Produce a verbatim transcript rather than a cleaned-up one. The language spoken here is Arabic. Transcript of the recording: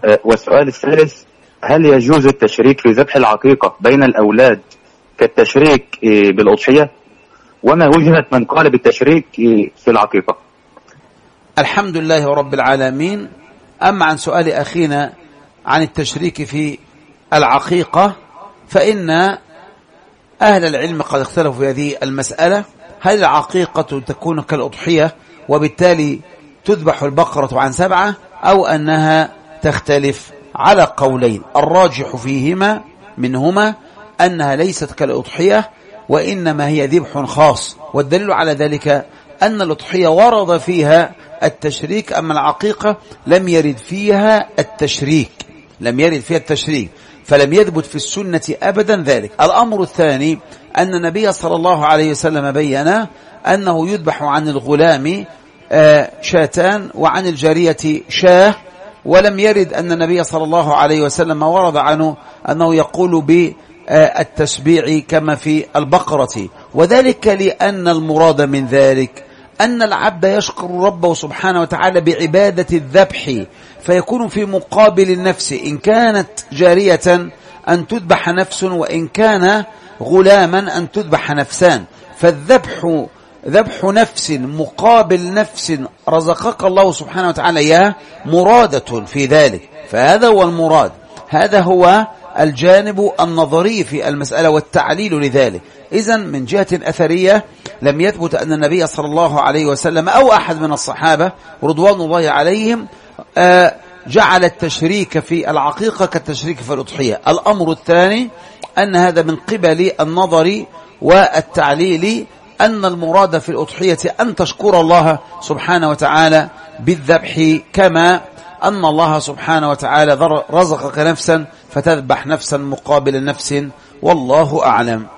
والسؤال الثالث: هل يجوز التشريك في ذبح العقيقة بين الأولاد كالتشريك بالأضحية؟ وما وجهة من قال بالتشريك في العقيقة؟ الحمد لله رب العالمين. أما عن سؤال أخينا عن التشريك في العقيقة، فإن أهل العلم قد اختلفوا في هذه المسألة. هل العقيقة تكون كالأضحية وبالتالي تذبح البقرة عن سبعة، أو أنها تختلف؟ على قولين، الراجح فيهما منهما أنها ليست كالأضحية وإنما هي ذبح خاص، والدليل على ذلك أن الأضحية ورد فيها التشريك، أما العقيقة لم يرد فيها التشريك لم يرد فيها التشريك فلم يثبت في السنة أبدا ذلك. الأمر الثاني أن النبي صلى الله عليه وسلم بيّن أنه يذبح عن الغلام شاتان وعن الجارية شاه، ولم يرد أن النبي صلى الله عليه وسلم ورد عنه أنه يقول بالتسبيع كما في البقرة، وذلك لأن المراد من ذلك أن العبد يشكر ربه سبحانه وتعالى بعبادة الذبح، فيكون في مقابل النفس، إن كانت جارية أن تذبح نفس، وإن كان غلاما أن تذبح نفسان. فالذبح ذبح نفس مقابل نفس رزقك الله سبحانه وتعالى إياه مرادة في ذلك، فهذا هو المراد، هذا هو الجانب النظري في المسألة والتعليل لذلك. إذن من جهة أثرية لم يثبت أن النبي صلى الله عليه وسلم أو أحد من الصحابة رضوان الله عليهم جعل التشريك في العقيقة كالتشريك في الأضحية. الأمر الثاني أن هذا من قبل النظر والتعليل، أن المراد في الأضحية أن تشكر الله سبحانه وتعالى بالذبح، كما أن الله سبحانه وتعالى رزقك نفسا فتذبح نفسا مقابل نفس، والله أعلم.